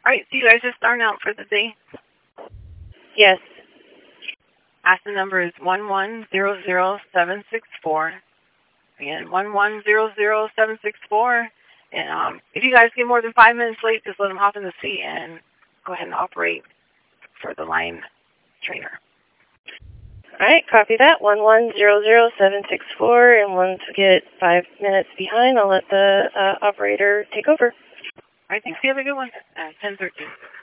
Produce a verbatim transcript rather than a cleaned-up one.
right, so you guys are starting out for the day? Yes. Aston number is one one zero zero seven six four. Again, one one zero zero seven six four. And um, if you guys get more than five minutes late, just let them hop in the seat and go ahead and operate for the line trainer. All right, copy that. one one zero zero seven six four. And once we get five minutes behind, I'll let the uh, operator take over. All right, thanks. You have a good one. Uh, ten thirteen.